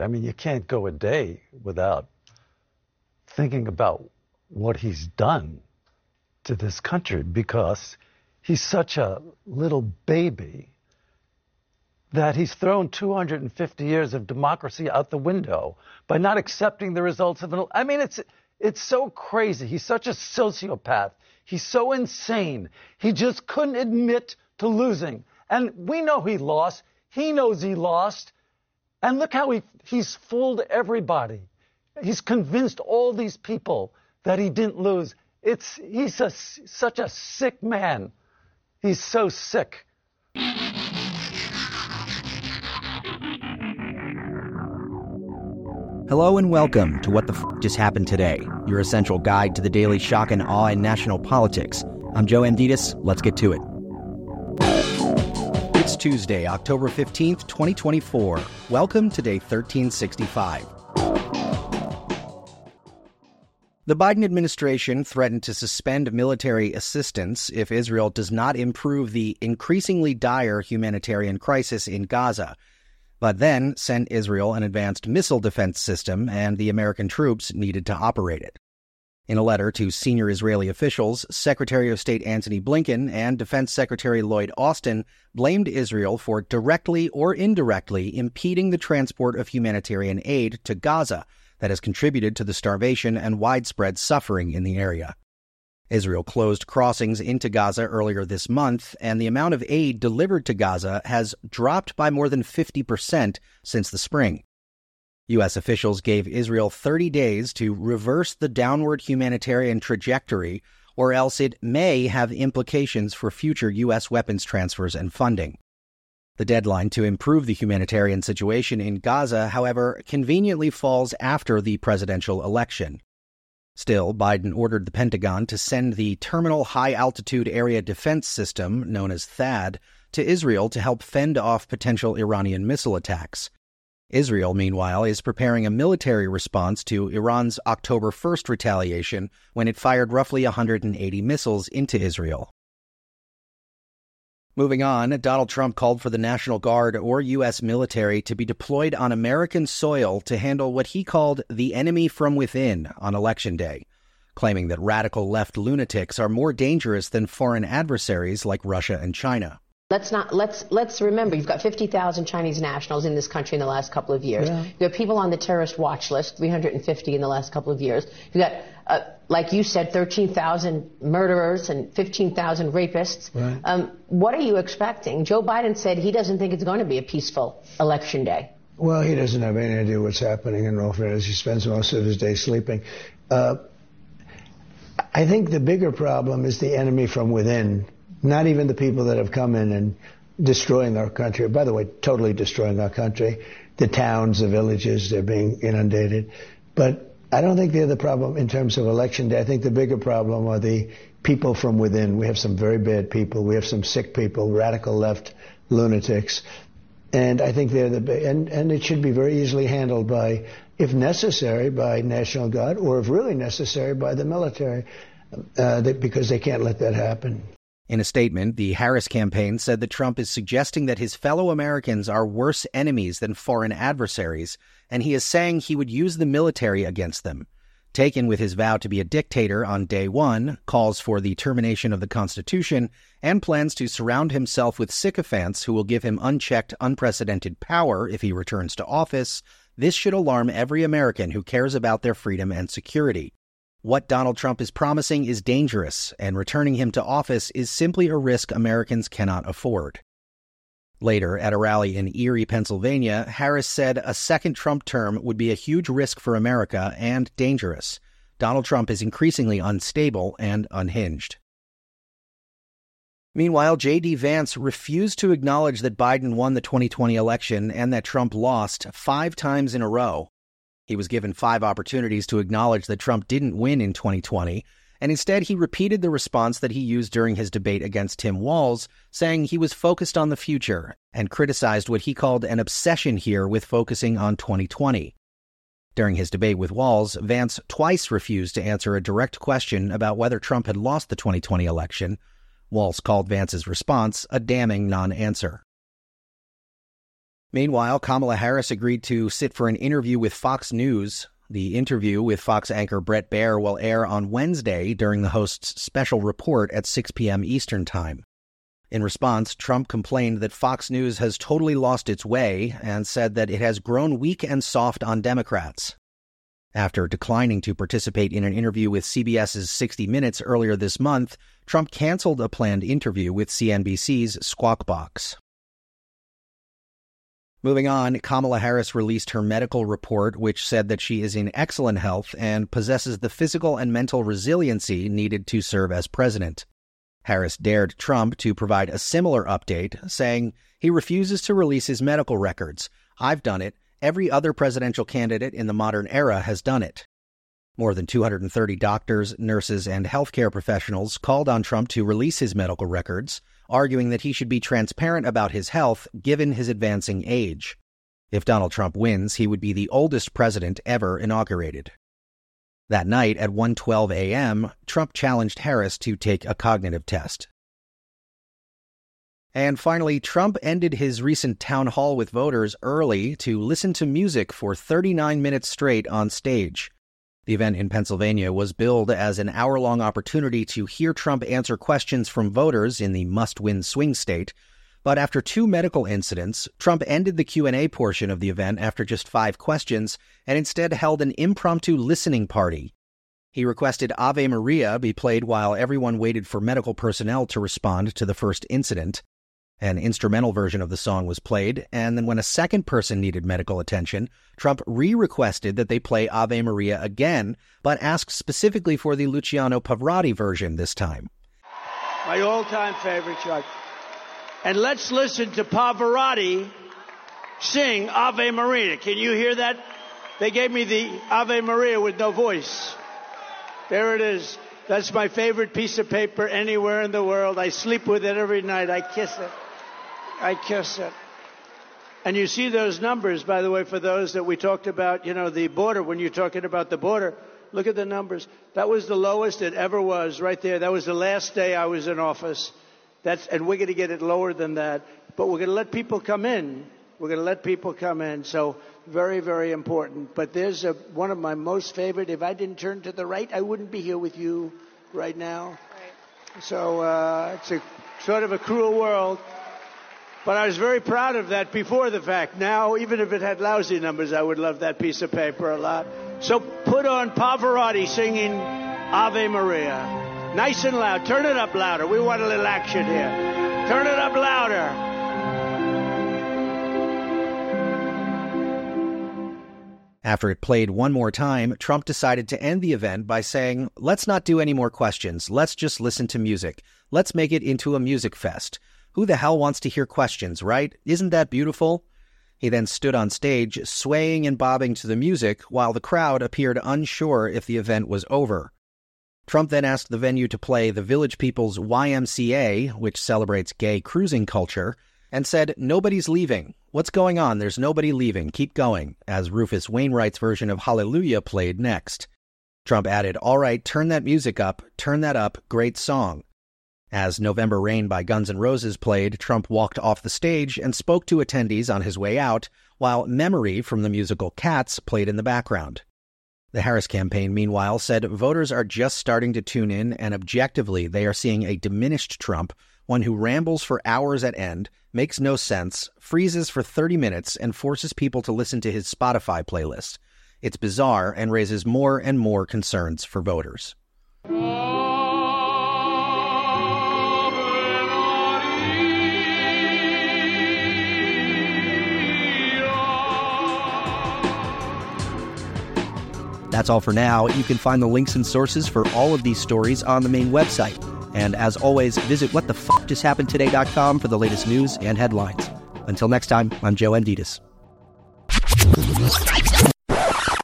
I mean, you can't go a day without thinking about what he's done to this country, because he's such a little baby that he's thrown 250 years of democracy out the window by not accepting the results of I mean, it's so crazy. He's such a sociopath. He's so insane. He just couldn't admit to losing. And we know he lost. He knows he lost. And look how he's fooled everybody. He's convinced all these people that he didn't lose. He's such a sick man. He's so sick. Hello and welcome to What the Just Happened Today, your essential guide to the daily shock and awe in national politics. I'm Joe Amditis. Let's get to it. It's Tuesday, October 15th, 2024. Welcome to day 1365. The Biden administration threatened to suspend military assistance if Israel does not improve the increasingly dire humanitarian crisis in Gaza, but then sent Israel an advanced missile defense system, and the American troops needed to operate it. In a letter to senior Israeli officials, Secretary of State Antony Blinken and Defense Secretary Lloyd Austin blamed Israel for directly or indirectly impeding the transport of humanitarian aid to Gaza that has contributed to the starvation and widespread suffering in the area. Israel closed crossings into Gaza earlier this month, and the amount of aid delivered to Gaza has dropped by more than 50% since the spring. U.S. officials gave Israel 30 days to reverse the downward humanitarian trajectory, or else it may have implications for future U.S. weapons transfers and funding. The deadline to improve the humanitarian situation in Gaza, however, conveniently falls after the presidential election. Still, Biden ordered the Pentagon to send the Terminal High Altitude Area Defense System, known as THAAD, to Israel to help fend off potential Iranian missile attacks. Israel, meanwhile, is preparing a military response to Iran's October 1st retaliation when it fired roughly 180 missiles into Israel. Moving on, Donald Trump called for the National Guard or U.S. military to be deployed on American soil to handle what he called the enemy from within on Election Day, claiming that radical left lunatics are more dangerous than foreign adversaries like Russia and China. Let's remember, you've got 50,000 Chinese nationals in this country in the last couple of years. Yeah. You have people on the terrorist watch list, 350 in the last couple of years. You've got, like you said, 13,000 murderers and 15,000 rapists. Right. What are you expecting? Joe Biden said he doesn't think it's going to be a peaceful election day. Well, he doesn't have any idea what's happening in all fairness. He spends most of his day sleeping. I think the bigger problem is the enemy from within. Not even the people that have come in and destroying our country. By the way, totally destroying our country. The towns, the villages, they're being inundated. But I don't think they're the problem in terms of election day. I think the bigger problem are the people from within. We have some very bad people. We have some sick people, radical left lunatics. And I think they're and it should be very easily handled by, if necessary, by National Guard, or if really necessary, by the military, because they can't let that happen. In a statement, the Harris campaign said that Trump is suggesting that his fellow Americans are worse enemies than foreign adversaries, and he is saying he would use the military against them. Taken with his vow to be a dictator on day one, calls for the termination of the Constitution, and plans to surround himself with sycophants who will give him unchecked, unprecedented power if he returns to office, this should alarm every American who cares about their freedom and security. What Donald Trump is promising is dangerous, and returning him to office is simply a risk Americans cannot afford. Later, at a rally in Erie, Pennsylvania, Harris said a second Trump term would be a huge risk for America and dangerous. Donald Trump is increasingly unstable and unhinged. Meanwhile, J.D. Vance refused to acknowledge that Biden won the 2020 election and that Trump lost 5 times in a row. He was given 5 opportunities to acknowledge that Trump didn't win in 2020, and instead he repeated the response that he used during his debate against Tim Walz, saying he was focused on the future, and criticized what he called an obsession here with focusing on 2020. During his debate with Walz, Vance twice refused to answer a direct question about whether Trump had lost the 2020 election. Walz called Vance's response a damning non-answer. Meanwhile, Kamala Harris agreed to sit for an interview with Fox News. The interview with Fox anchor Bret Baier will air on Wednesday during the host's special report at 6 p.m. Eastern Time. In response, Trump complained that Fox News has totally lost its way and said that it has grown weak and soft on Democrats. After declining to participate in an interview with CBS's 60 Minutes earlier this month, Trump canceled a planned interview with CNBC's Squawk Box. Moving on, Kamala Harris released her medical report, which said that she is in excellent health and possesses the physical and mental resiliency needed to serve as president. Harris dared Trump to provide a similar update, saying, "He refuses to release his medical records. I've done it. Every other presidential candidate in the modern era has done it." More than 230 doctors, nurses, and healthcare professionals called on Trump to release his medical records, arguing that he should be transparent about his health given his advancing age. If Donald Trump wins, he would be the oldest president ever inaugurated. That night at 1:12 a.m., Trump challenged Harris to take a cognitive test. And finally, Trump ended his recent town hall with voters early to listen to music for 39 minutes straight on stage. The event in Pennsylvania was billed as an hour-long opportunity to hear Trump answer questions from voters in the must-win swing state. But after 2 medical incidents, Trump ended the Q&A portion of the event after just 5 questions and instead held an impromptu listening party. He requested Ave Maria be played while everyone waited for medical personnel to respond to the first incident. An instrumental version of the song was played, and then when a second person needed medical attention, Trump re-requested that they play Ave Maria again, but asked specifically for the Luciano Pavarotti version this time. My all-time favorite, Chuck. And let's listen to Pavarotti sing Ave Maria. Can you hear that? They gave me the Ave Maria with no voice. There it is. That's my favorite piece of paper anywhere in the world. I sleep with it every night. I kiss it. And you see those numbers, by the way, for those that we talked about, the border, when you're talking about the border, look at the numbers. That was the lowest it ever was right there. That was the last day I was in office. And we're going to get it lower than that. But we're going to let people come in. So very, very important. But there's one of my most favorite. If I didn't turn to the right, I wouldn't be here with you right now. Right. So it's a sort of a cruel world. But I was very proud of that before the fact. Now, even if it had lousy numbers, I would love that piece of paper a lot. So put on Pavarotti singing Ave Maria. Nice and loud. Turn it up louder. We want a little action here. Turn it up louder. After it played one more time, Trump decided to end the event by saying, "Let's not do any more questions. Let's just listen to music. Let's make it into a music fest. Who the hell wants to hear questions, right? Isn't that beautiful?" He then stood on stage, swaying and bobbing to the music, while the crowd appeared unsure if the event was over. Trump then asked the venue to play the Village People's YMCA, which celebrates gay cruising culture, and said, "Nobody's leaving. What's going on? There's nobody leaving. Keep going," as Rufus Wainwright's version of Hallelujah played next. Trump added, "All right, turn that music up. Turn that up. Great song." As November Rain by Guns N' Roses played, Trump walked off the stage and spoke to attendees on his way out, while Memory from the musical Cats played in the background. The Harris campaign, meanwhile, said voters are just starting to tune in, and objectively they are seeing a diminished Trump, one who rambles for hours at end, makes no sense, freezes for 30 minutes, and forces people to listen to his Spotify playlist. It's bizarre and raises more and more concerns for voters. That's all for now. You can find the links and sources for all of these stories on the main website. And as always, visit whatthefjusthappenedtoday.com for the latest news and headlines. Until next time, I'm Joe Amditis.